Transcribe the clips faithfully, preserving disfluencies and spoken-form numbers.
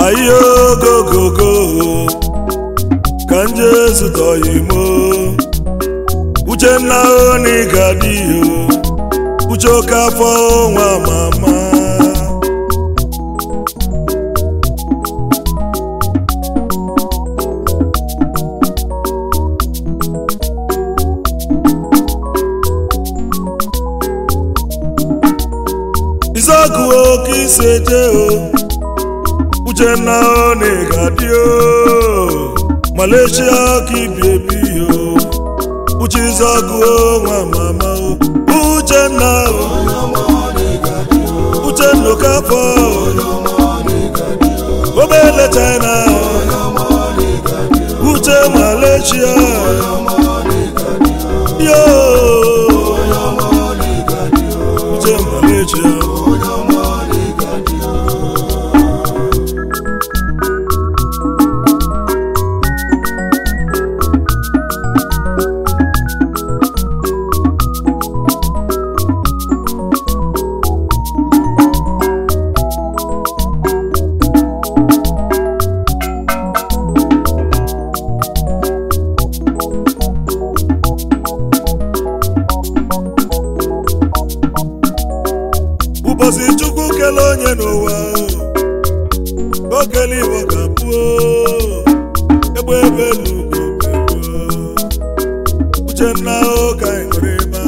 ayo go go go kanje zutoyimo uchenna oni gadiyo uchoka fo nwa mama izaku okiseje o uchenna oni gadiyo Malaysia ki baby yo uchizaku nwa mama o uchenna uchenno kafo obele China uche Malaysia yo uche Malaysia Ubosi chukwu kele onye n'ụwa o kele Igbo kapụ egbe ebe lugo Uchenna ụka nwere ma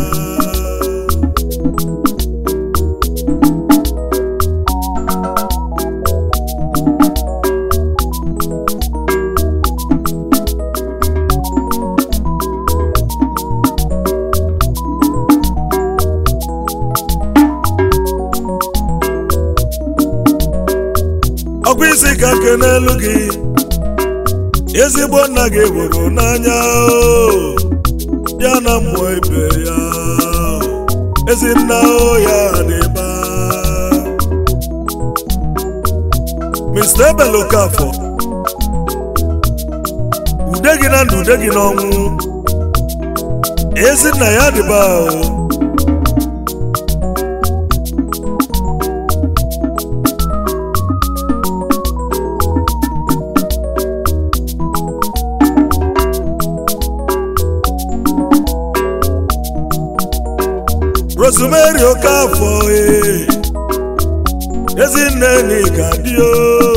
Ọkwisi ka nke n'elu gị ezigbo nna gị hụrụ n'anya ya na mmụọ ibe ya ezinna ya dịba Mister Ebele Okafọ ude gị na ndụ ude gị n'ọnwụ ezinna ya dịba Rosemary Okafọ eh ezinne ni gadio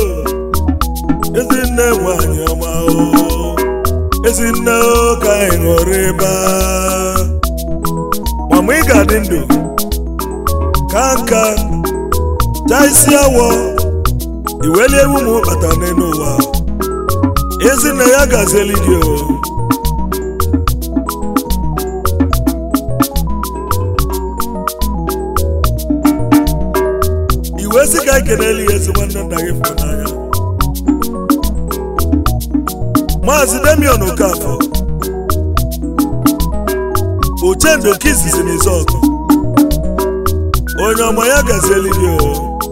ezinne nwanyị ọma o ezinne ka ịṅụrịba mama ị ga-adị ndụ ka nka jaisi awọ iweli ewu m bata n'ụwa ezinne ya gazeli gị o Wesi ka keneli ezigbo nne nna gị fụrụ n'anya Maazị Damian Okafọ Ochendo Kizizi n'Izọgụ onye ọma ya gazieli gị o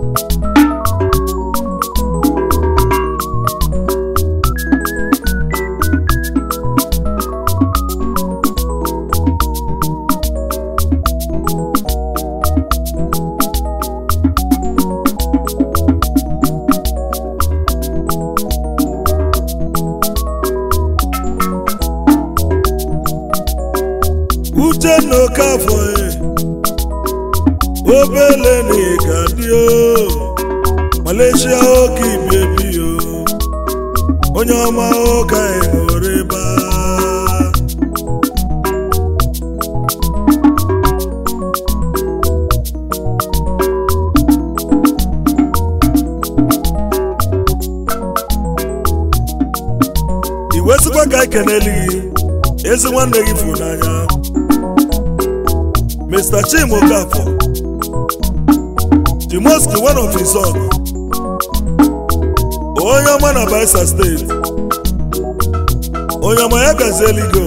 Uchenna Okafọ obele ni gadio Malaysia oki baby yo onye ọma ụka ịṅụrịba iwesikwa ka ikeneli gị ezi nwanne gị fụrụ n'anya Mister Chim Okafọ the most one of his son onye ọma na Bayelsa State onye ọma ya gazieli gị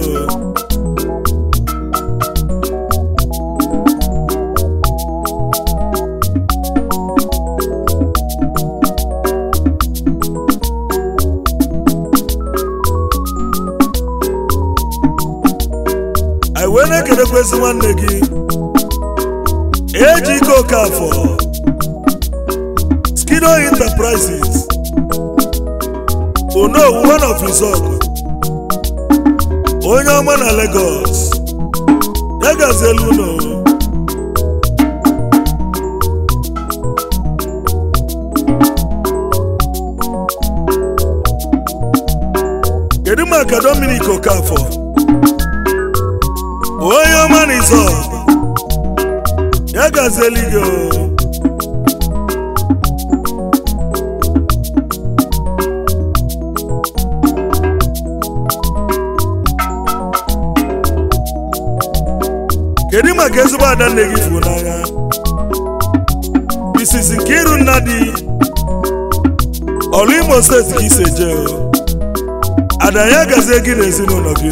I went to the question one negi Ejike Okafọ Skido Enterprises Onowu one of his own onye ọma na Lagos ya gazelu ụlọ kedu maka Dominic Okafor onye ọma na Izọ ya gazeli gị kedu maka ezigbo ada nne gị furu n'anya Misisi Nkiru Nnadi Olu Imo steeti ka isi eje ada ya gazie gị n'ezinụlọ gị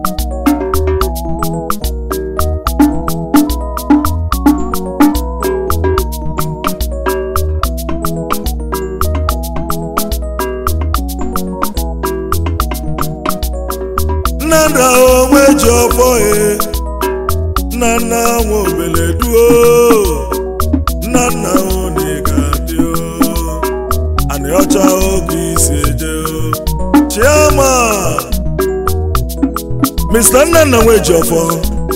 Nnanda onwe ji ọfọ e Nana nwa obele duo Nana oni gadio Ani ọcha oge isi eje Chiama Mister Nana nwe ji ọfọ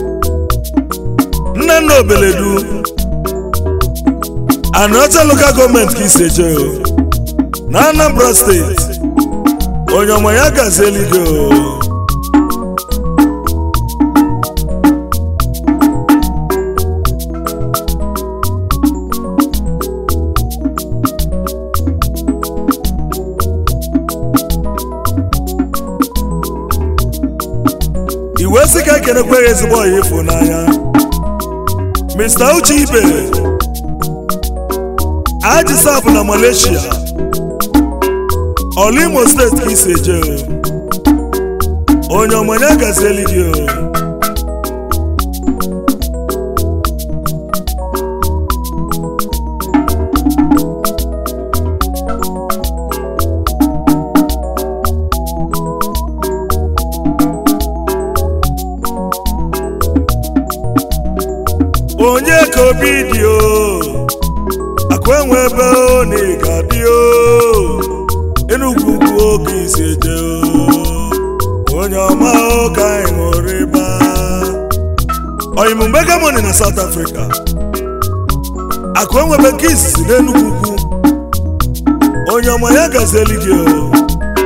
Nana obele du Ani ọcha local government ka isi eje na Anambra State onye ọma ya gazeli gị iwe sị ka ekenekweghị ezigbo ọya ịfụ n'anya Mister Uche Ibe Ajisabụ na Malaysia Olu Imo steeti ka isi eje onye ọmanya gazieli gị onye ka obi dị o akwa enwe ebe o na ịga dị o Enugu ugwu oge isi eje o onye ọma ụka anyị ṅụrụ ịba oyimu Mega Money na South Africa akwa enwe ebe nke izizi n'Enugu ugwu onye ọma ya gazieli gị o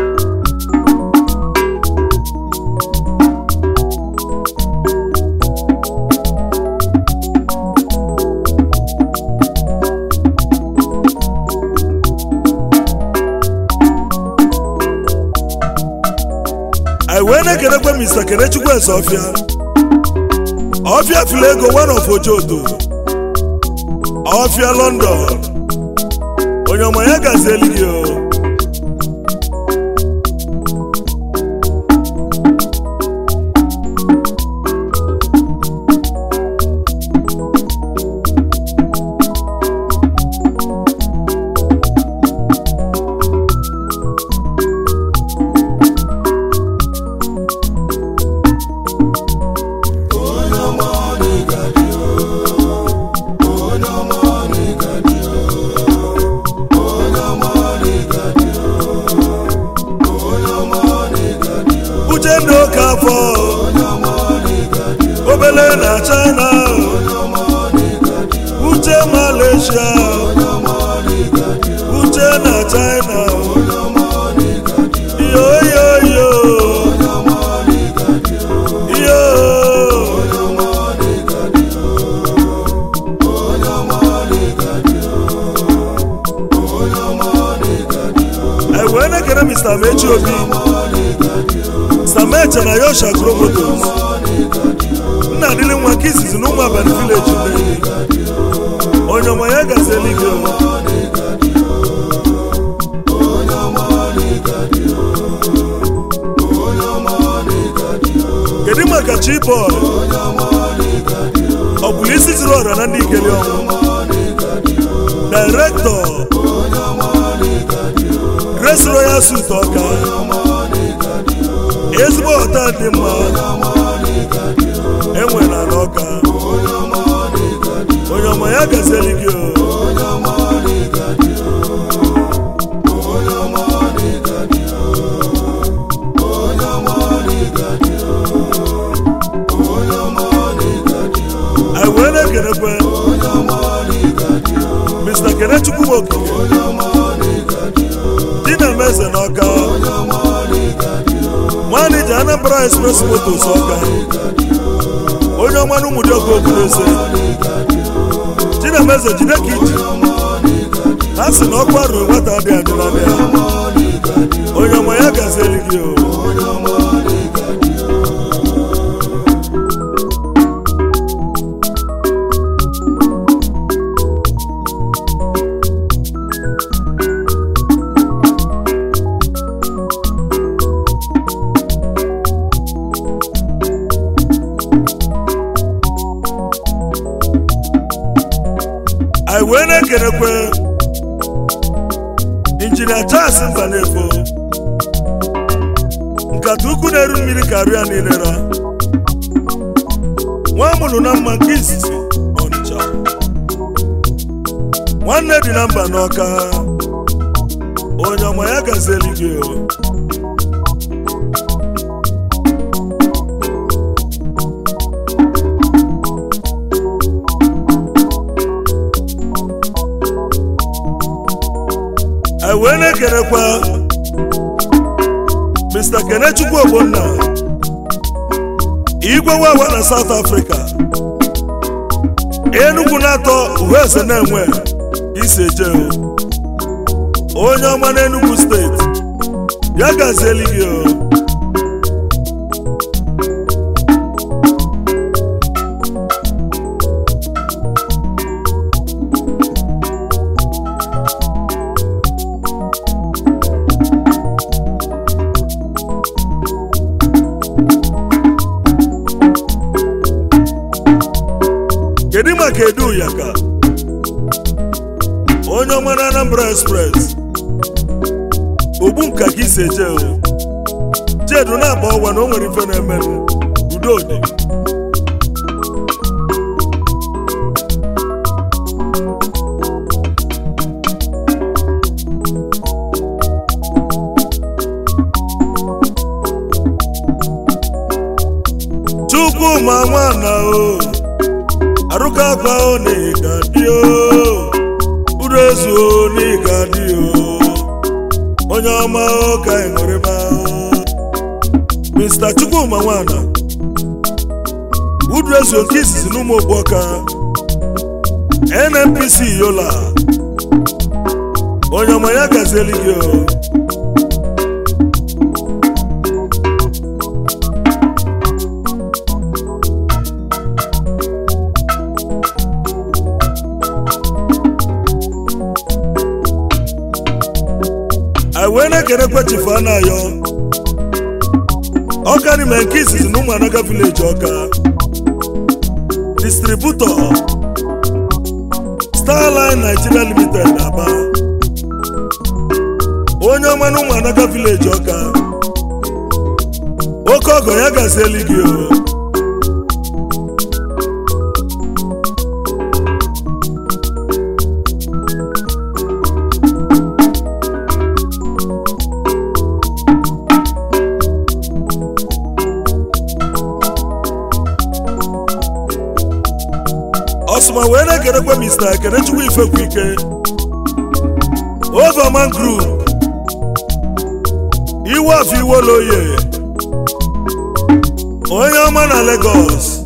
wee na-ekenekwe Mister Kenechukwu Eze Ọfịa Ọfịa Filego one of Ojodo Ọfịa London onye ọma ya gazieli gị o obele na China Uche Malaysia Uche na China yo yo yo yo I wanna get a Mister Mechi Obi Samecha na Yosha Gromotos Nna adịlị nwa ka izizi n'ụmụ abalị village ndị onye ọma ya gazeli gị kedu maka Chibol ọ bụ isi zuru ọra na ndị ikeli ọnwụ Director Grace Royal Suit Ọka ezigbo ọta dị mma enwe na n'Ọka onye ọma ya gazeli gị o Nwoke Chinemeze n'Ọka Nwanne ji Anambra Express Motos Ọka onye ọma n'Ụmụdịọka Oguneze Chinemeze jide ka iji ha sị na ọkwa ruo nwata dị anyụranya ya onye ọma ya gazieli gị o anyị wee na-ekenekwe Injinia Charles Mbanefo nkata ukwu na-eru mmiri karịa niile ra nwa mụrụ na mma nke izizi Ọnịcha nwanne dị na mba n'Ọka onye ọma ya gazieli gị o anyị wee na-ekenekwa Mister Kenechukwu Ogbonna Igwe Wawa na South Africa Enugu na-atọ Uheze na-enwe isi eje onye ọma n'Enugu steeti ya gazieli gị o kedu maka Edu Yaka onye ọma na Anambra Express ogbu nka ka isi eje o jedu na-agba ọgwa na o nwere ife na-eme udo dị Chukwu ma nwana o Aruka kwa oniga dio Urezu oniga dio onye ọma ọka enwereba Mister Chukwuma Nwana Urezu nke izizi n'ụmụ Ogboka N N P C Yola onye ọma ya gazieli gị o anyị wee na-ekenekwa Chifu Anayo Ọka n'ime nke izizi n'ụmụ Anaga Village Ọka Distributor Starline Nigeria Limited Aba onye ọma n'ụmụ Anaga Village Ọka oke ọgọ ya gazieli gị o Osuma wee na-ekenekwa Mister Kenechukwu Ifekwike Overman Group Iwe afọ Iwoloye onye ọma na Lagos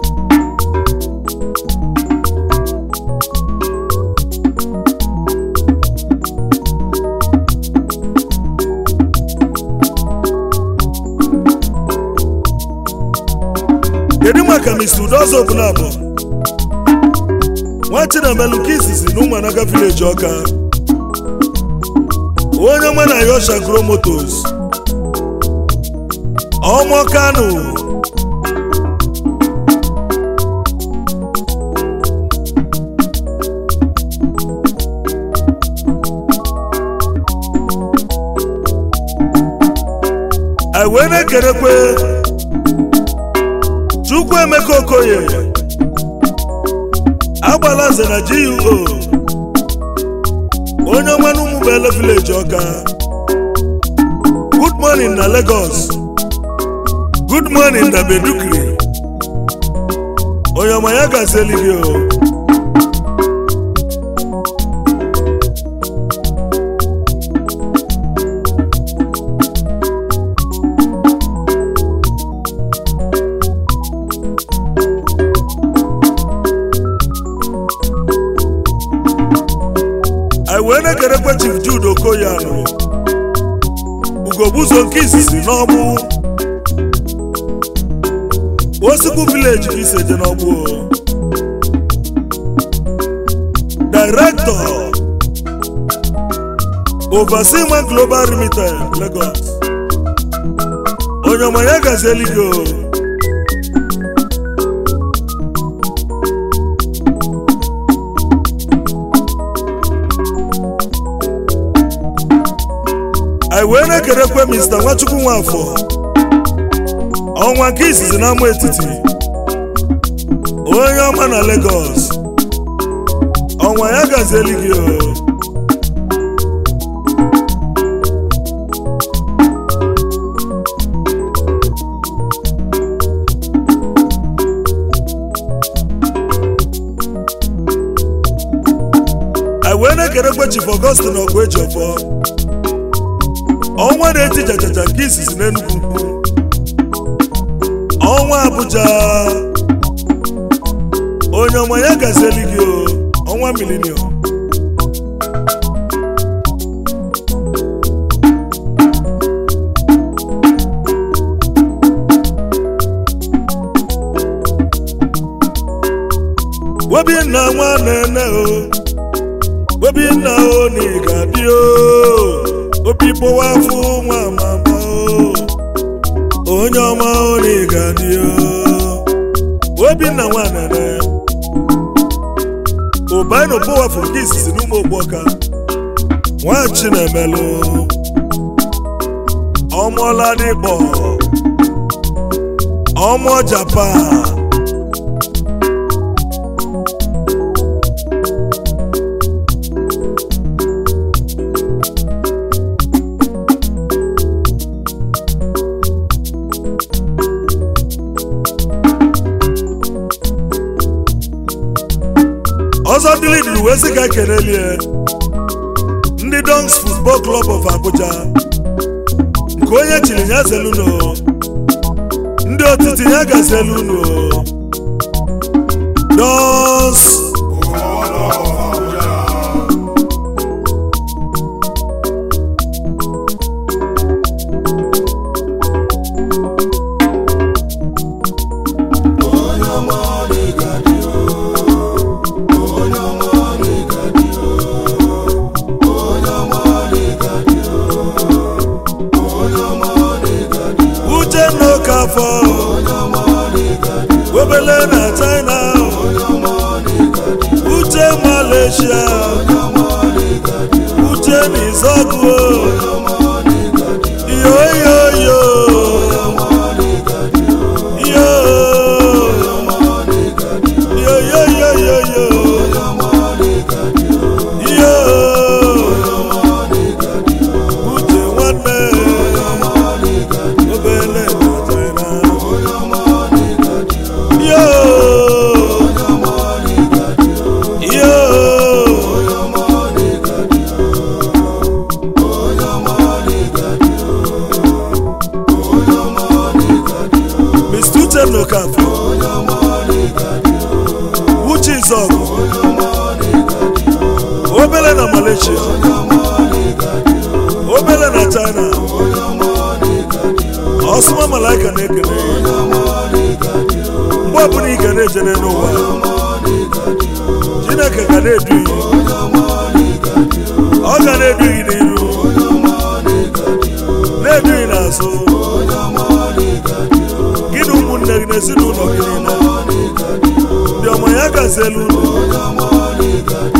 kedu maka Mister Udozo Ogunabo Nwachinemelu nke izizi n'ụmụ Anaga Village Ọka onye ọma na Yosha Grow Motors Ọmọ Kanu anyị wee na-ekenekwe Chukwuemeka Okoye Agbalaze na G U O onye ọma n'Ụmụbele Village Ọka good morning na Lagos good morning na Bedukri onye ọma ya gazieli gị o wee na-ekerekwe Chief Jude Okoye anụrụ ugogbuzo nke izizi n'ọgbụ Osikwu village ka iseje n'ọgbụ Director Overseeing Global Limited Lagos onye ọma ya gazeligo I wee na-ekerekwe Mister Nwachukwu Nwafọ ọnwa nke izizi n'ama etiti onye ọma na Lagos ọnwa ya gazeligo wee na-ekerekwe Chief Augustine Ogwejiofor ọnwa na-eti jajaja nke izizi n'Enugu Ukwu ọnwa Abuja onye ọma ya gazeli gị ọnwa Millennium webi nna nwa nene o webi nna o ni gadi o obi powa fu nwa mama o onye ọma o ni gadi o webi nna nwa nene o bai no powa fu kisi n'ụmụ ogboka nwa Chinemelu ọmọ Ladipo ọmọ Japan ọzọ dịrị dịrị wee sị ka kenelie ndị Dons Football Club of Abuja nke onye chiri ya zeluno ndị otiti ya gazeluno Dons Webele na China Uche Malaysia Uche Nizogu Yo yo yo Yo Yo yo yo yo yo Yo Uche wane Webele na China Uche Izogu Obele na Malaysia Obele na China Osuma Malaika na-ekene mgbe ọbụla ị ga na-ejene n'ụwa Chineke ga na-edu gị ọ ga na-edu gị n'iru na-edu gị n'azụ gị na ụmụnne gị na ezinụlọ gị niile ndị ọma ya gazielu ụlọ